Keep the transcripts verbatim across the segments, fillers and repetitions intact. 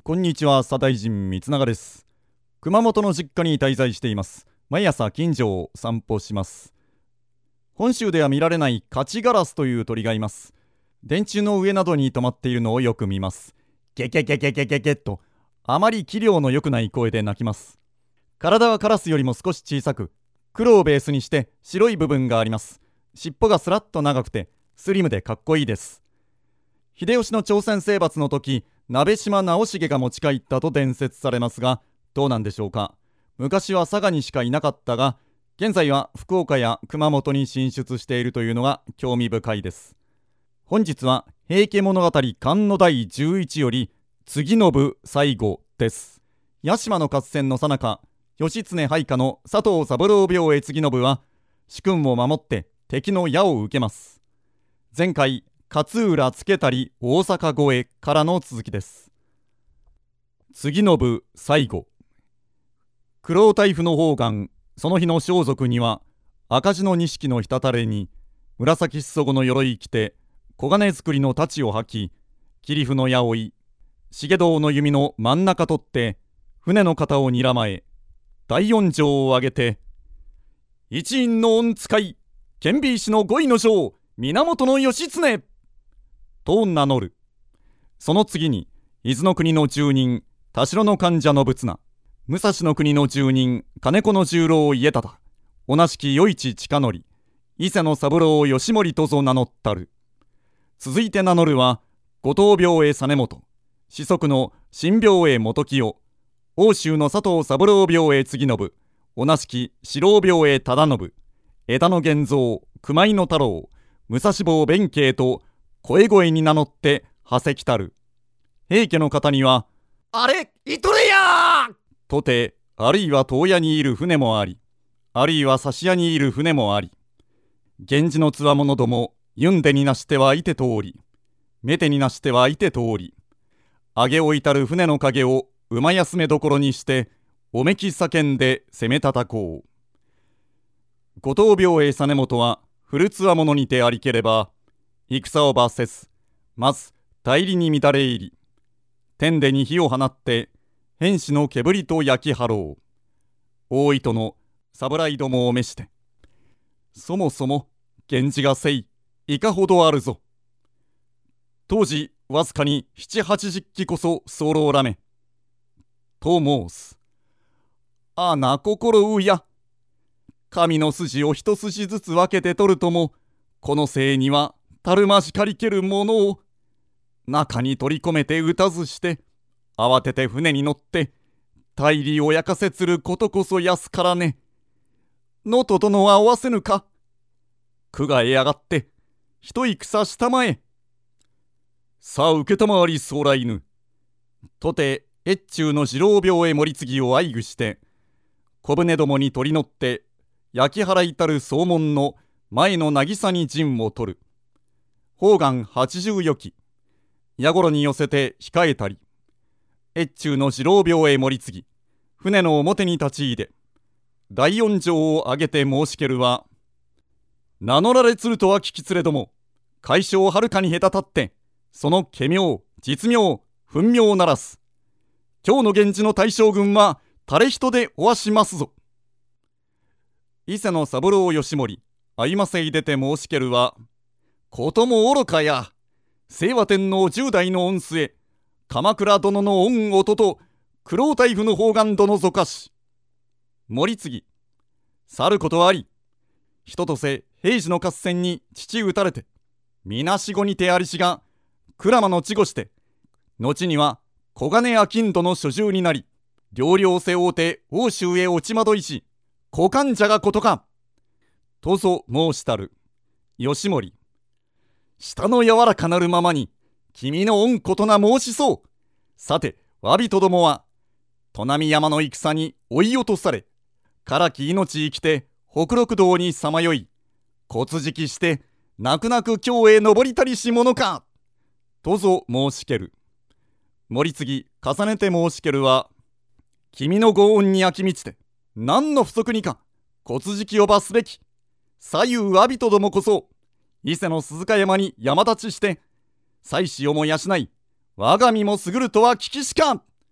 こんにちは、左大臣光永です。熊本の実家に滞在しています。毎朝近所を散歩します。本州では見られないカチガラスという鳥がいます。電柱の上などに止まっているのをよく見ます。ゲゲゲゲゲゲゲとあまり器量の良くない声で鳴きます。体はカラスよりも少し小さく、黒をベースにして白い部分があります。尻尾がスラッと長くてスリムでかっこいいです。秀吉の朝鮮征伐の時、鍋島直茂が持ち帰ったと伝説されますが、どうなんでしょうか。昔は佐賀にしかいなかったが、現在は福岡や熊本に進出しているというのが興味深いです。本日は平家物語巻のだいじゅういちより次の部最後です。屋島の合戦の最中、義経配下の佐藤三郎病へ次の部は主君を守って敵の矢を受けます。前回勝浦つけたり大阪越えからの続きです。次の部最後。九郎太夫の方眼、その日の装束には赤字の錦の滴れに紫裾子の鎧着て黄金作りの太刀を履き、切符の矢追い、重堂の弓の真ん中取って船の肩をにらまえ、大音上を上げて、一員の御使い顕微師の五位の将源義経と名乗る。その次に伊豆の国の住人田代の患者の仏名、武蔵の国の住人金子の十郎家忠、同じき与一親則、伊勢の三郎義盛とぞ名乗ったる。続いて名乗るは後藤病へ実元、四則の新病へ元清、奥州の佐藤三郎病へ次信、同じき四郎病へ忠信、枝野源三、熊井の太郎、武蔵坊弁慶と声声に名乗って馳せきたる。平家の方にはあれいとれやとて、あるいは遠屋にいる船もあり、あるいは差し屋にいる船もあり、源氏のつわものどもゆんでになしてはいて通り、めてになしてはいて通り、あげおいたる船の影を馬休めどころにしておめき叫んで攻めたたこう。後藤病へ実元は古つわものにてありければ、戦を罰せず、まず大理に乱れ入り、天でに火を放って変死の煙と焼き払う。大糸の侍どもを召して、そもそも源氏がせいいかほどあるぞ。当時わずかに七八十騎こそ候らめと申す。あな心うや、神の筋を一筋ずつ分けて取るとも、このせいにはたるましかりけるものを中に取り込めて打たずして、慌てて船に乗って大理を焼かせつることこそ安からね。のと殿はおわせぬか。久我へ上がって一戦したまえ。さあ受けたまわりそうらいぬ。とて越中の次郎病へ盛り次を愛具して、小舟どもに取り乗って焼き払いたる総門の前の渚に陣を取る。方眼八十余騎、矢頃に寄せて控えたり、越中の次郎病へ盛り次ぎ、船の表に立ち入れ、大音上を上げて申しけるは、名乗られつるとは聞きつれども、海象をはるかに隔たって、その家名、実名、分名をならす。今日の源氏の大将軍は、垂れ人でおわしますぞ。伊勢の三郎義盛、あいませいでて申しけるは、ことも愚かや。清和天皇十代の御末、鎌倉殿の御弟、九郎太夫の方眼殿ぞかし。盛次、去ることあり、人とせ平治の合戦に父討たれて、みなしごにてありしが、鞍馬の稚児して、後には小金商人の所従になり、両領背負うて欧州へ落ちまどいし、小患者がことか。とぞ申したる。義盛、舌の柔らかなるままに、君の恩ことな申しそう。さて、わびとどもは、砺波山の戦に追い落とされ、からき命生きて北陸道にさまよい、骨敷して、泣く泣く京へ登りたりし者か。とぞ申しける。盛次、重ねて申しけるは、君のご恩に飽き満ちて、何の不足にか、骨敷を罰すべき。左右わびとどもこそ、伊勢の鈴鹿山に山立ちして、妻子をも養い、我が身も優るとは聞きしか。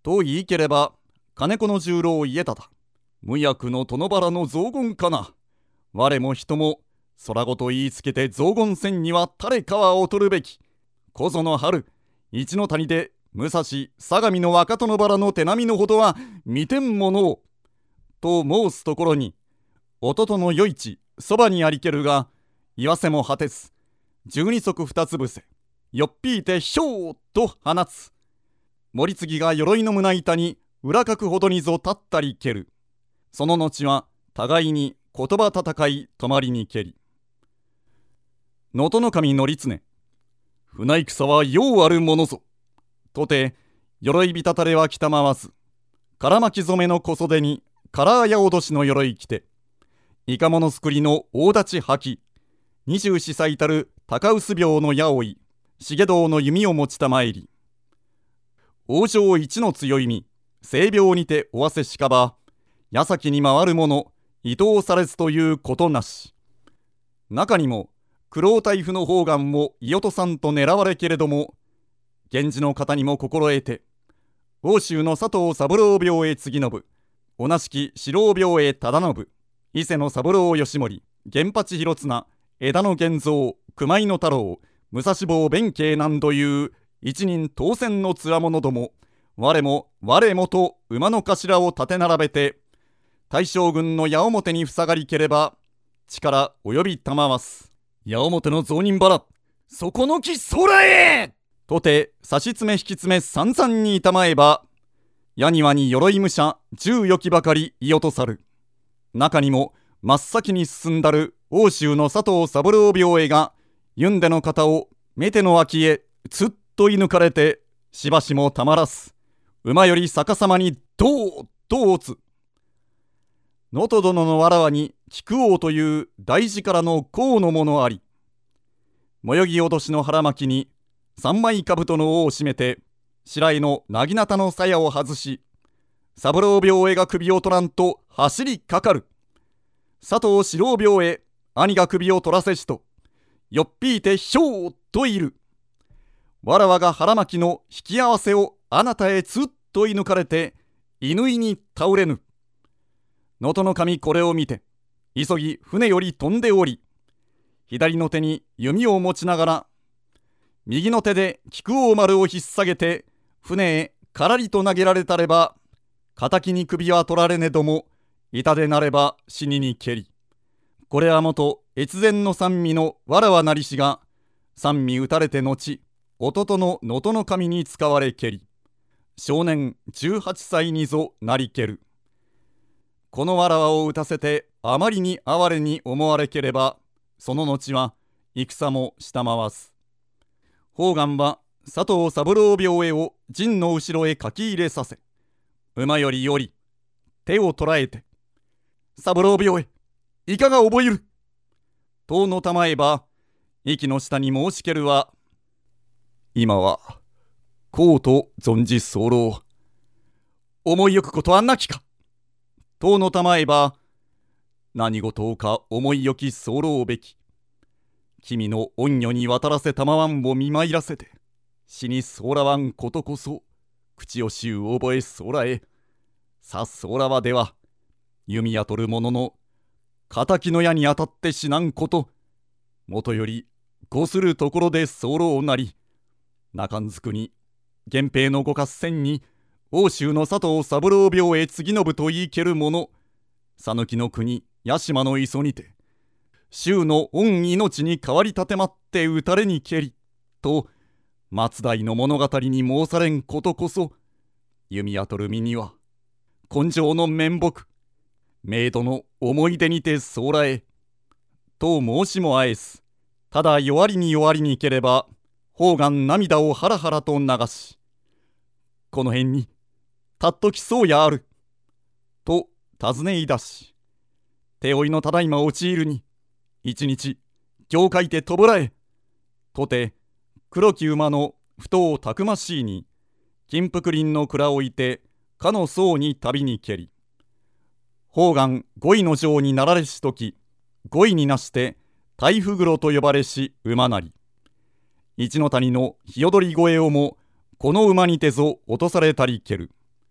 と言いければ、金子の十郎家田だ。無役の殿原の雑言かな。我も人も空ごと言いつけて雑言せんには誰かは劣るべき。小園の春、一の谷で武蔵相模の若殿原の手並みのほどは見てんものを。と申すところに、弟の与一そばにありけるが、言わせも果てず、十二足二つ伏せ、よっぴいてひょうと放つ。守次が鎧の胸板に裏かくほどにぞ立ったり蹴る。その後は互いに言葉戦い止まりに蹴り。能登守則常、船戦はようあるものぞ。とて鎧びたたれは着たまわず、から巻き染めの小袖にカラーやおどしの鎧着て、いかものすくりの大立ち履き、二十四歳たる高臼病の矢追い、重道の弓を持ちたまえり。王城一の強いみ、性病にておわせしかば、矢先に回る者、伊藤されずということなし。中にも、九郎大夫の方眼も伊予とさんと狙われけれども、源氏の方にも心得て、欧州の佐藤三郎病へ次信、同じき四郎病へ忠信、伊勢の三郎義盛、源八広綱、枝野源三、熊井の太郎、武蔵坊弁慶などいう一人当選のつわものども、我も我もと馬の頭を立て並べて、大将軍の矢面に塞がりければ、力及びたまわす。矢面の雑人腹、そこのきそらえとて差し詰め引き詰め散々にいたまえば、矢庭に鎧武者十よきばかりい落とさる。中にも真っ先に進んだる欧州の佐藤三郎病へが、ゆんでの肩を目手の脇へつっと射抜かれて、しばしもたまらす。馬より逆さまにどうと打つ。能登殿のわらわに菊王という大事からの功のものあり。最寄ぎおどしの腹巻きに三枚兜の尾を締めて、白井のなぎなたの鞘を外し、三郎病へが首を取らんと走りかかる。佐藤四郎病へ兄が首を取らせしと、よっぴいてひょうといる。わらわが腹巻きの引き合わせをあなたへつっと射抜かれて、犬居に倒れぬ。能登の守これを見て、急ぎ船より飛んでおり、左の手に弓を持ちながら、右の手で菊王丸を引っ提げて、船へからりと投げられたれば、敵に首は取られねども、痛でなれば死ににけり。これはもと越前の三味のわらわなりしが、三味打たれて後、弟の能登の守に使われけり。少年じゅうはっさいにぞなりける。このわらわを打たせてあまりに哀れに思われければ、その後は戦もしたまわず。方眼は佐藤三郎病へを陣の後ろへ書き入れさせ、馬よりより手を捉えて、三郎病へいかが覚えるとのたまえば、息の下に申しけるは、今はこうと存じ候。思いよくことはなきかとのたまえば、何事か思いよき候べき。君の恩女に渡らせたまわんを見舞いらせて、死にそうらわんことこそ、口をしゅう覚えそうらえ。さそうらわでは、弓矢取る者の敵の矢に当たって死なんこと、もとよりごするところで候なり、中んずくに源平のご合戦に欧州の佐藤三郎病へ次信と言いける者、讃岐の国屋島の磯にて、衆の恩命に代わり立てまって打たれにけりと松代の物語に申されんことこそ、弓矢取る身には根性の面目、メイドの思い出にてそうらえと申しもあえす。ただ弱りに弱りにければ、方眼涙をハラハラと流し、この辺にたっときそうやあると尋ねいだし、手負いのただいま陥るに一日行書いてとぶらえとて、黒き馬の太をたくましいに金福林の蔵をいて、かの僧に旅にけり、方眼五位の城になられしとき、五位になして大夫黒と呼ばれし馬なり、一の谷の日踊り越えをもこの馬にてぞ落とされたりける。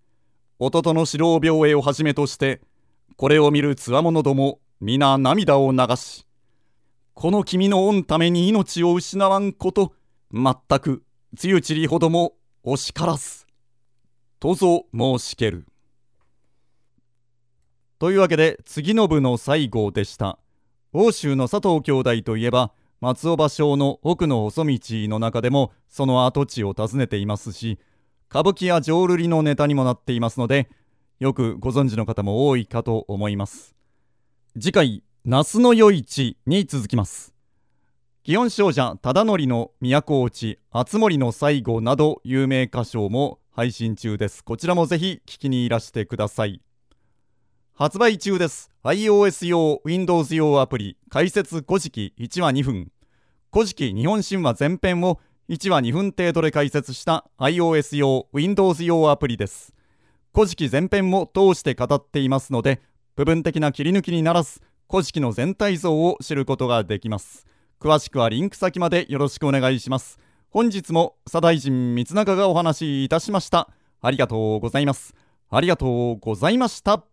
弟の四郎病栄をはじめとして、これを見るつわものども皆涙を流し、この君の御ために命を失わんこと、全くつゆちりほどもお叱らすとぞ申しける。というわけで次の部の最後でした。奥州の佐藤兄弟といえば、松尾芭蕉の奥の細道の中でもその跡地を訪ねていますし、歌舞伎や浄瑠璃のネタにもなっていますので、よくご存知の方も多いかと思います。次回、那須の夜市に続きます。祇園精舎忠則の都落ち、敦盛の最後など有名歌唱も配信中です。こちらもぜひ聞きにいらしてください。発売中です。iOS 用、Windows 用アプリ、解説古事記いちわにふん。古事記日本神話前編をいちわにふん程度で解説した iOS 用、Windows 用アプリです。古事記前編も通して語っていますので、部分的な切り抜きにならず、古事記の全体像を知ることができます。詳しくはリンク先までよろしくお願いします。本日も左大臣光永がお話しいたしました。ありがとうございます。ありがとうございました。